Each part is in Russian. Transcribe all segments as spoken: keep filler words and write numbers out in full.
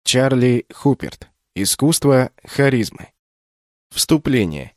Чарли Хуперт. Искусство харизмы. Вступление.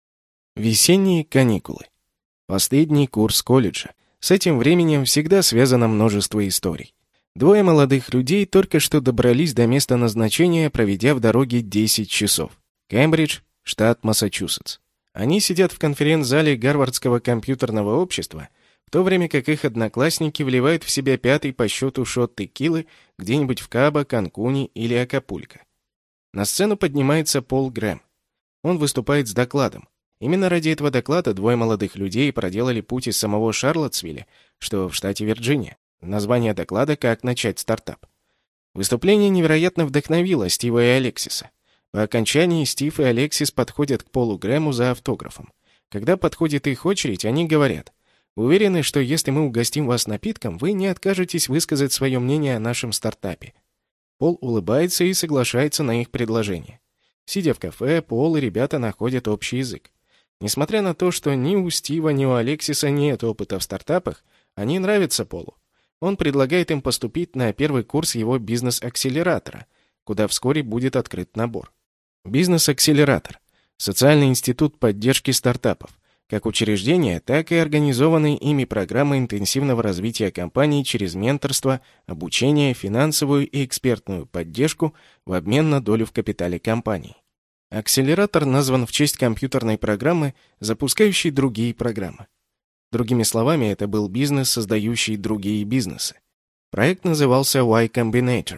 Весенние каникулы. Последний курс колледжа. С этим временем всегда связано множество историй. Двое молодых людей только что добрались до места назначения, проведя в дороге десять часов. Кембридж, штат Массачусетс. Они сидят в конференц-зале Гарвардского компьютерного общества, в то время как их одноклассники вливают в себя пятый по счету шот текилы где-нибудь в Кабо, Канкуне или Акапулько. На сцену поднимается Пол Грэм. Он выступает с докладом. Именно ради этого доклада двое молодых людей проделали путь из самого Шарлоттсвилля, что в штате Вирджиния. Название доклада «Как начать стартап». Выступление невероятно вдохновило Стива и Алексиса. По окончании Стив и Алексис подходят к Полу Грэму за автографом. Когда подходит их очередь, они говорят: «Уверены, что если мы угостим вас напитком, вы не откажетесь высказать свое мнение о нашем стартапе». Пол улыбается и соглашается на их предложение. Сидя в кафе, Пол и ребята находят общий язык. Несмотря на то, что ни у Стива, ни у Алексиса нет опыта в стартапах, они нравятся Полу. Он предлагает им поступить на первый курс его бизнес-акселератора, куда вскоре будет открыт набор. Бизнес-акселератор – социальный институт поддержки стартапов, как учреждение, так и организованные ими программы интенсивного развития компаний через менторство, обучение, финансовую и экспертную поддержку в обмен на долю в капитале компании. Акселератор назван в честь компьютерной программы, запускающей другие программы. Другими словами, это был бизнес, создающий другие бизнесы. Проект назывался Y Combinator.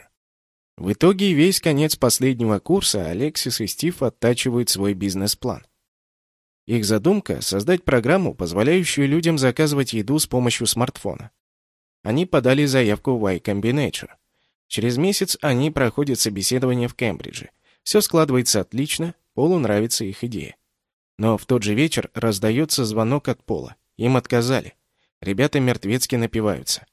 В итоге весь конец последнего курса Алексис и Стив оттачивают свой бизнес-план. Их задумка — создать программу, позволяющую людям заказывать еду с помощью смартфона. Они подали заявку в Y Combinator. Через месяц они проходят собеседование в Кембридже. Все складывается отлично, Полу нравится их идея. Но в тот же вечер раздается звонок от Пола. Им отказали. Ребята мертвецки напиваются.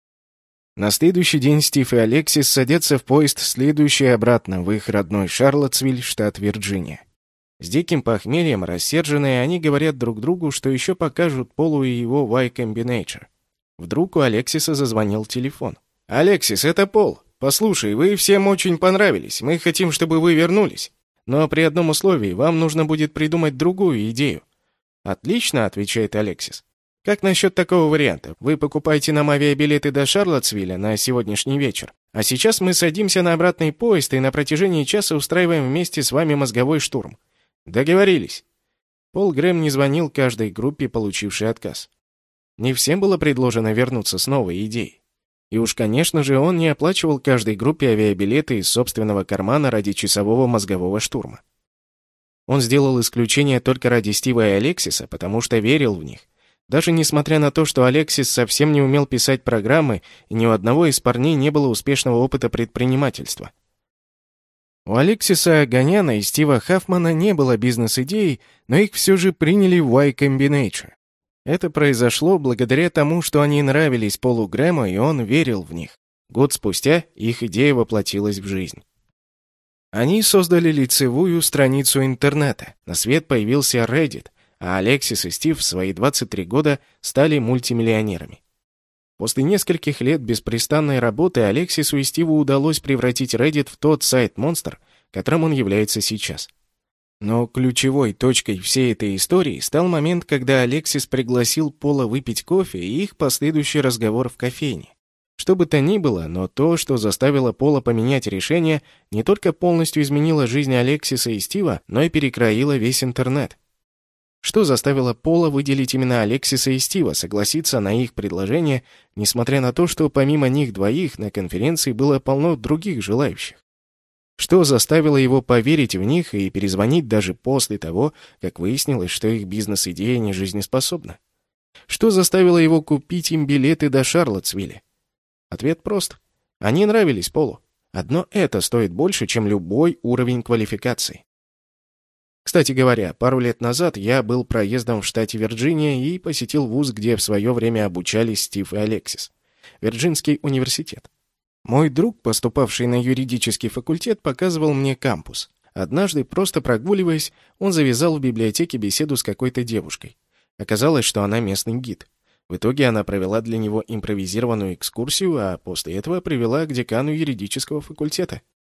На следующий день Стив и Алексис садятся в поезд, следующий обратно в их родной Шарлоттсвиль, штат Вирджиния. С диким похмельем, рассерженные, они говорят друг другу, что еще покажут Полу и его Y Combinator. Вдруг у Алексиса зазвонил телефон. «Алексис, это Пол. Послушай, вы всем очень понравились. Мы хотим, чтобы вы вернулись. Но при одном условии: вам нужно будет придумать другую идею». «Отлично», — отвечает Алексис. «Как насчет такого варианта? Вы покупаете нам авиабилеты до Шарлоттсвилля на сегодняшний вечер, а сейчас мы садимся на обратный поезд и на протяжении часа устраиваем вместе с вами мозговой штурм». «Договорились». Пол Грэм не звонил каждой группе, получившей отказ. Не всем было предложено вернуться с новой идеей. И уж, конечно же, он не оплачивал каждой группе авиабилеты из собственного кармана ради часового мозгового штурма. Он сделал исключение только ради Стива и Алексиса, потому что верил в них. Даже несмотря на то, что Алексис совсем не умел писать программы, и ни у одного из парней не было успешного опыта предпринимательства. У Алексиса Оганяна и Стива Хаффмана не было бизнес-идей, но их все же приняли в Y Combinator. Это произошло благодаря тому, что они нравились Полу Грэму, и он верил в них. Год спустя их идея воплотилась в жизнь. Они создали лицевую страницу интернета. На свет появился Reddit, а Алексис и Стив в свои двадцать три года стали мультимиллионерами. После нескольких лет беспрестанной работы Алексису и Стиву удалось превратить Reddit в тот сайт-монстр, которым он является сейчас. Но ключевой точкой всей этой истории стал момент, когда Алексис пригласил Пола выпить кофе и их последующий разговор в кофейне. Что бы то ни было, но то, что заставило Пола поменять решение, не только полностью изменило жизнь Алексиса и Стива, но и перекроило весь интернет. Что заставило Пола выделить именно Алексиса и Стива, согласиться на их предложение, несмотря на то, что помимо них двоих на конференции было полно других желающих? Что заставило его поверить в них и перезвонить даже после того, как выяснилось, что их бизнес-идея не жизнеспособна? Что заставило его купить им билеты до Шарлоттсвилля? Ответ прост. Они нравились Полу. Одно это стоит больше, чем любой уровень квалификации. Кстати говоря, пару лет назад я был проездом в штате Вирджиния и посетил вуз, где в свое время обучались Стив и Алексис. Вирджинский университет. Мой друг, поступавший на юридический факультет, показывал мне кампус. Однажды, просто прогуливаясь, он завязал в библиотеке беседу с какой-то девушкой. Оказалось, что она местный гид. В итоге она провела для него импровизированную экскурсию, а после этого привела к декану юридического факультета.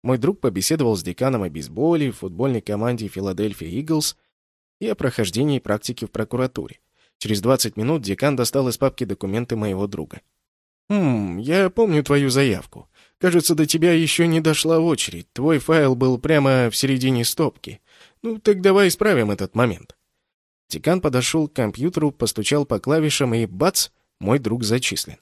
Мой друг побеседовал с деканом о бейсболе, футбольной команде Филадельфия Иглс и о прохождении практики в прокуратуре. Через двадцать минут декан достал из папки документы моего друга. «Хм, я помню твою заявку. Кажется, до тебя еще не дошла очередь. Твой файл был прямо в середине стопки. Ну, так давай исправим этот момент». Декан подошел к компьютеру, постучал по клавишам и бац, мой друг зачислен.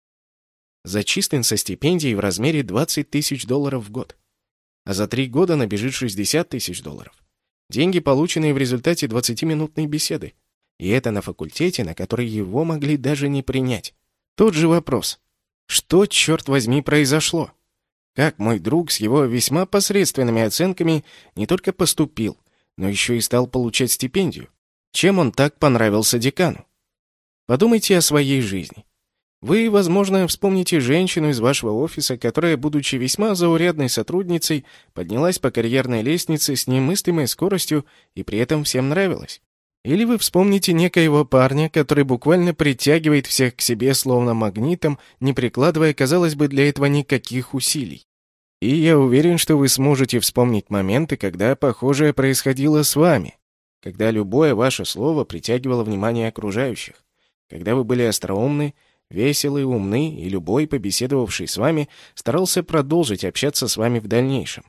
Зачислен со стипендией в размере двадцать тысяч долларов в год. А за три года набежит шестьдесят тысяч долларов. Деньги, полученные в результате двадцатиминутной беседы. И это на факультете, на который его могли даже не принять. Тот же вопрос. Что, черт возьми, произошло? Как мой друг с его весьма посредственными оценками не только поступил, но еще и стал получать стипендию? Чем он так понравился декану? Подумайте о своей жизни. Вы, возможно, вспомните женщину из вашего офиса, которая, будучи весьма заурядной сотрудницей, поднялась по карьерной лестнице с немыслимой скоростью и при этом всем нравилась. Или вы вспомните некоего парня, который буквально притягивает всех к себе словно магнитом, не прикладывая, казалось бы, для этого никаких усилий. И я уверен, что вы сможете вспомнить моменты, когда похожее происходило с вами, когда любое ваше слово притягивало внимание окружающих, когда вы были остроумны, веселы, умны, и любой, побеседовавший с вами, старался продолжить общаться с вами в дальнейшем.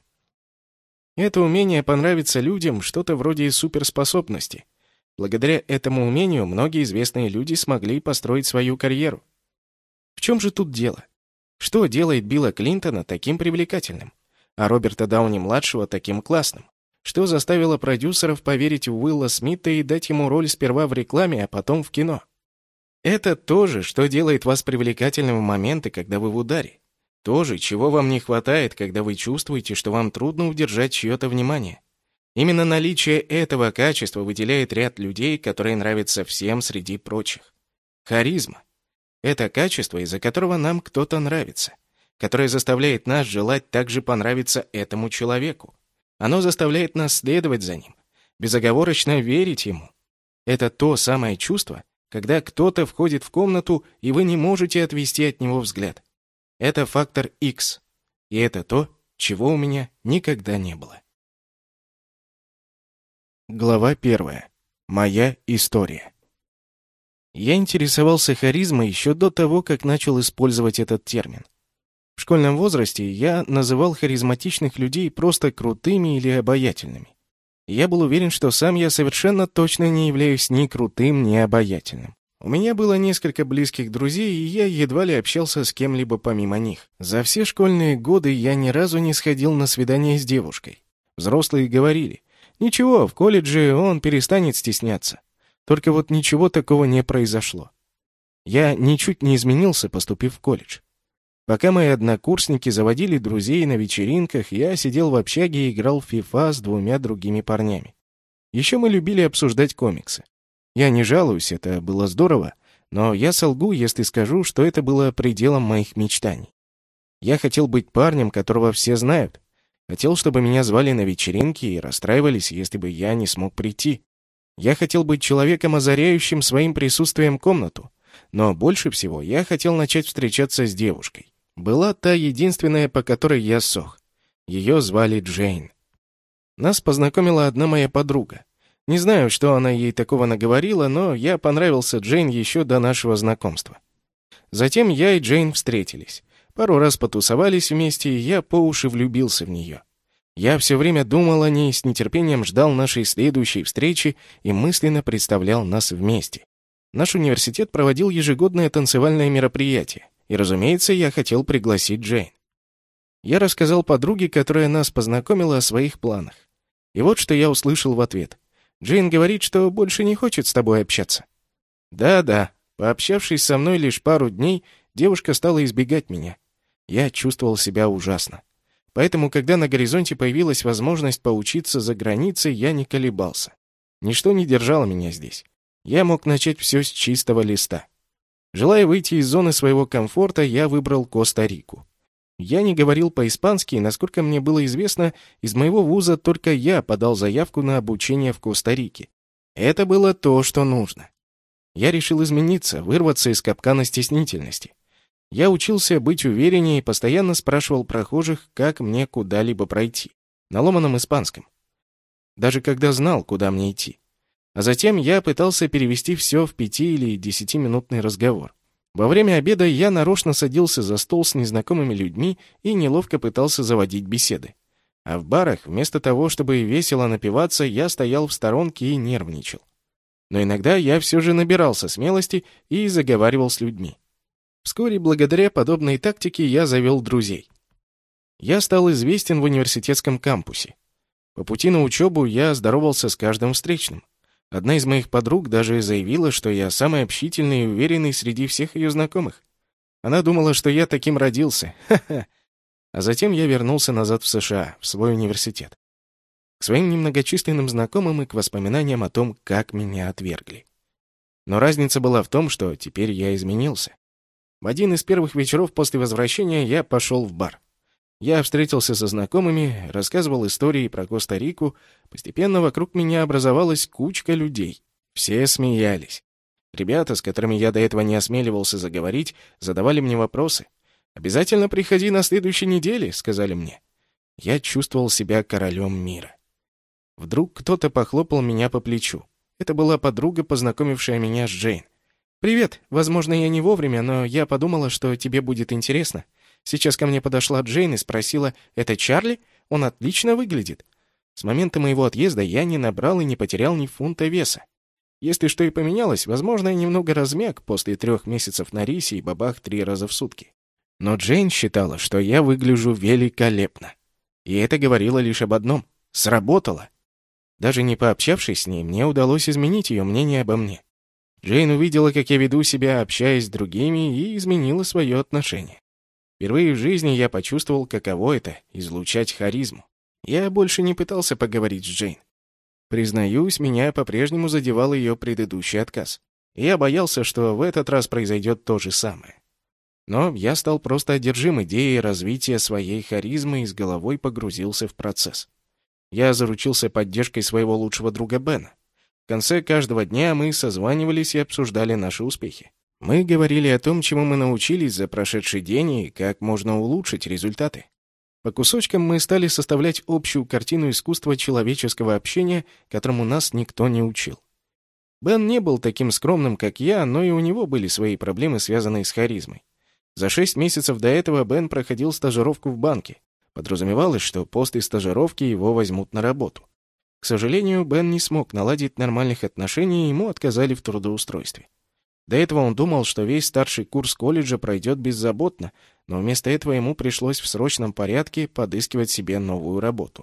Это умение понравиться людям что-то вроде суперспособности. Благодаря этому умению многие известные люди смогли построить свою карьеру. В чем же тут дело? Что делает Билла Клинтона таким привлекательным, а Роберта Дауни-младшего таким классным? Что заставило продюсеров поверить в Уилла Смита и дать ему роль сперва в рекламе, а потом в кино? Это то же, что делает вас привлекательным в моменты, когда вы в ударе. То же, чего вам не хватает, когда вы чувствуете, что вам трудно удержать чье-то внимание. Именно наличие этого качества выделяет ряд людей, которые нравятся всем среди прочих. Харизма. Это качество, из-за которого нам кто-то нравится, которое заставляет нас желать также понравиться этому человеку. Оно заставляет нас следовать за ним, безоговорочно верить ему. Это то самое чувство, когда кто-то входит в комнату, и вы не можете отвести от него взгляд. Это фактор X. И это то, чего у меня никогда не было. Глава первая. Моя история. Я интересовался харизмой еще до того, как начал использовать этот термин. В школьном возрасте я называл харизматичных людей просто крутыми или обаятельными. Я был уверен, что сам я совершенно точно не являюсь ни крутым, ни обаятельным. У меня было несколько близких друзей, и я едва ли общался с кем-либо помимо них. За все школьные годы я ни разу не сходил на свидание с девушкой. Взрослые говорили: «Ничего, в колледже он перестанет стесняться». Только вот ничего такого не произошло. Я ничуть не изменился, поступив в колледж. Пока мои однокурсники заводили друзей на вечеринках, я сидел в общаге и играл в фифа с двумя другими парнями. Еще мы любили обсуждать комиксы. Я не жалуюсь, это было здорово, но я солгу, если скажу, что это было пределом моих мечтаний. Я хотел быть парнем, которого все знают. Хотел, чтобы меня звали на вечеринки и расстраивались, если бы я не смог прийти. Я хотел быть человеком, озаряющим своим присутствием комнату. Но больше всего я хотел начать встречаться с девушкой. Была та единственная, по которой я сох. Ее звали Джейн. Нас познакомила одна моя подруга. Не знаю, что она ей такого наговорила, но я понравился Джейн еще до нашего знакомства. Затем я и Джейн встретились. Пару раз потусовались вместе, и я по уши влюбился в нее. Я все время думал о ней, с нетерпением ждал нашей следующей встречи и мысленно представлял нас вместе. Наш университет проводил ежегодное танцевальное мероприятие, и, разумеется, я хотел пригласить Джейн. Я рассказал подруге, которая нас познакомила, о своих планах. И вот что я услышал в ответ. Джейн говорит, что больше не хочет с тобой общаться. Да-да, пообщавшись со мной лишь пару дней, девушка стала избегать меня. Я чувствовал себя ужасно. Поэтому, когда на горизонте появилась возможность поучиться за границей, я не колебался. Ничто не держало меня здесь. Я мог начать все с чистого листа. Желая выйти из зоны своего комфорта, я выбрал Коста-Рику. Я не говорил по-испански, и, насколько мне было известно, из моего вуза только я подал заявку на обучение в Коста-Рике. Это было то, что нужно. Я решил измениться, вырваться из капкана стеснительности. Я учился быть увереннее и постоянно спрашивал прохожих, как мне куда-либо пройти, на ломаном испанском, даже когда знал, куда мне идти. А затем я пытался перевести все в пяти- или десятиминутный разговор. Во время обеда я нарочно садился за стол с незнакомыми людьми и неловко пытался заводить беседы. А в барах, вместо того, чтобы весело напиваться, я стоял в сторонке и нервничал. Но иногда я все же набирался смелости и заговаривал с людьми. Вскоре, благодаря подобной тактике, я завел друзей. Я стал известен в университетском кампусе. По пути на учебу я здоровался с каждым встречным. Одна из моих подруг даже заявила, что я самый общительный и уверенный среди всех ее знакомых. Она думала, что я таким родился. Ха-ха. А затем я вернулся назад в США, в свой университет. К своим немногочисленным знакомым и к воспоминаниям о том, как меня отвергли. Но разница была в том, что теперь я изменился. В один из первых вечеров после возвращения я пошел в бар. Я встретился со знакомыми, рассказывал истории про Коста-Рику. Постепенно вокруг меня образовалась кучка людей. Все смеялись. Ребята, с которыми я до этого не осмеливался заговорить, задавали мне вопросы. «Обязательно приходи на следующей неделе», — сказали мне. Я чувствовал себя королем мира. Вдруг кто-то похлопал меня по плечу. Это была подруга, познакомившая меня с Джейн. «Привет. Возможно, я не вовремя, но я подумала, что тебе будет интересно. Сейчас ко мне подошла Джейн и спросила: «Это Чарли? Он отлично выглядит». С момента моего отъезда я не набрал и не потерял ни фунта веса. Если что и поменялось, возможно, я немного размяк после трех месяцев на рисе и бабах три раза в сутки. Но Джейн считала, что я выгляжу великолепно. И это говорило лишь об одном — сработало. Даже не пообщавшись с ней, мне удалось изменить ее мнение обо мне. Джейн увидела, как я веду себя, общаясь с другими, и изменила свое отношение. Впервые в жизни я почувствовал, каково это — излучать харизму. Я больше не пытался поговорить с Джейн. Признаюсь, меня по-прежнему задевал ее предыдущий отказ. И я боялся, что в этот раз произойдет то же самое. Но я стал просто одержим идеей развития своей харизмы и с головой погрузился в процесс. Я заручился поддержкой своего лучшего друга Бена. В конце каждого дня мы созванивались и обсуждали наши успехи. Мы говорили о том, чему мы научились за прошедший день и как можно улучшить результаты. По кусочкам мы стали составлять общую картину искусства человеческого общения, которому нас никто не учил. Бен не был таким скромным, как я, но и у него были свои проблемы, связанные с харизмой. За шесть месяцев до этого Бен проходил стажировку в банке. Подразумевалось, что после стажировки его возьмут на работу. К сожалению, Бен не смог наладить нормальных отношений, и ему отказали в трудоустройстве. До этого он думал, что весь старший курс колледжа пройдет беззаботно, но вместо этого ему пришлось в срочном порядке подыскивать себе новую работу.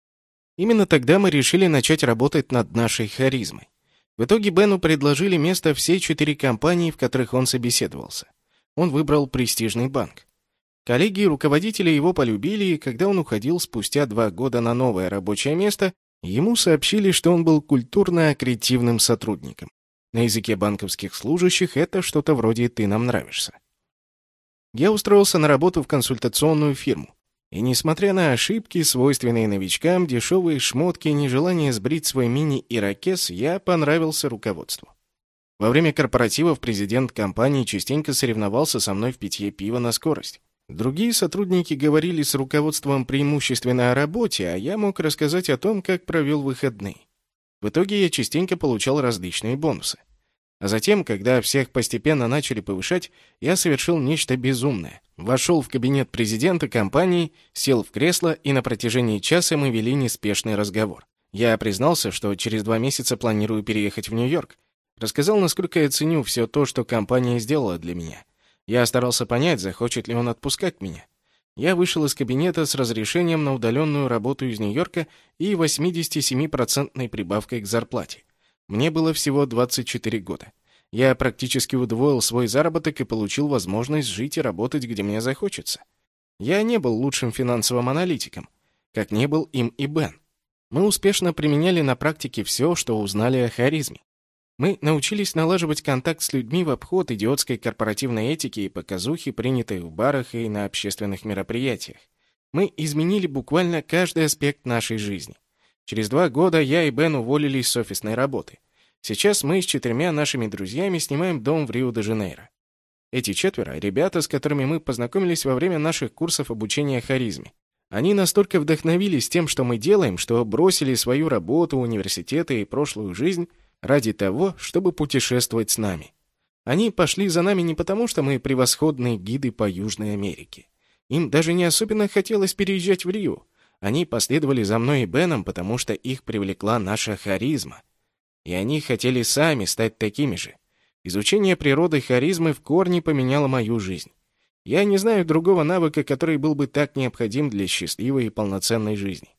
Именно тогда мы решили начать работать над нашей харизмой. В итоге Бену предложили место все четыре компании, в которых он собеседовался. Он выбрал престижный банк. Коллеги и руководители его полюбили, и когда он уходил спустя два года на новое рабочее место, ему сообщили, что он был культурно-креативным сотрудником. На языке банковских служащих это что-то вроде «ты нам нравишься». Я устроился на работу в консультационную фирму. И несмотря на ошибки, свойственные новичкам, дешевые шмотки и нежелание сбрить свой мини-ирокез, я понравился руководству. Во время корпоративов президент компании частенько соревновался со мной в питье пива на скорость. Другие сотрудники говорили с руководством преимущественно о работе, а я мог рассказать о том, как провел выходные. В итоге я частенько получал различные бонусы. А затем, когда всех постепенно начали повышать, я совершил нечто безумное. Вошел в кабинет президента компании, сел в кресло, и на протяжении часа мы вели неспешный разговор. Я признался, что через два месяца планирую переехать в Нью-Йорк. Рассказал, насколько я ценю все то, что компания сделала для меня. Я старался понять, захочет ли он отпускать меня. Я вышел из кабинета с разрешением на удаленную работу из Нью-Йорка и восьмидесятисемипроцентной прибавкой к зарплате. Мне было всего двадцать четыре года. Я практически удвоил свой заработок и получил возможность жить и работать, где мне захочется. Я не был лучшим финансовым аналитиком, как не был им и Бен. Мы успешно применяли на практике все, что узнали о харизме. Мы научились налаживать контакт с людьми в обход идиотской корпоративной этики и показухи, принятой в барах и на общественных мероприятиях. Мы изменили буквально каждый аспект нашей жизни. Через два года я и Бен уволились с офисной работы. Сейчас мы с четырьмя нашими друзьями снимаем дом в Рио-де-Жанейро. Эти четверо — ребята, с которыми мы познакомились во время наших курсов обучения харизме. Они настолько вдохновились тем, что мы делаем, что бросили свою работу, университеты и прошлую жизнь ради того, чтобы путешествовать с нами. Они пошли за нами не потому, что мы превосходные гиды по Южной Америке. Им даже не особенно хотелось переезжать в Рио. Они последовали за мной и Беном, потому что их привлекла наша харизма. И они хотели сами стать такими же. Изучение природы харизмы в корне поменяло мою жизнь. Я не знаю другого навыка, который был бы так необходим для счастливой и полноценной жизни.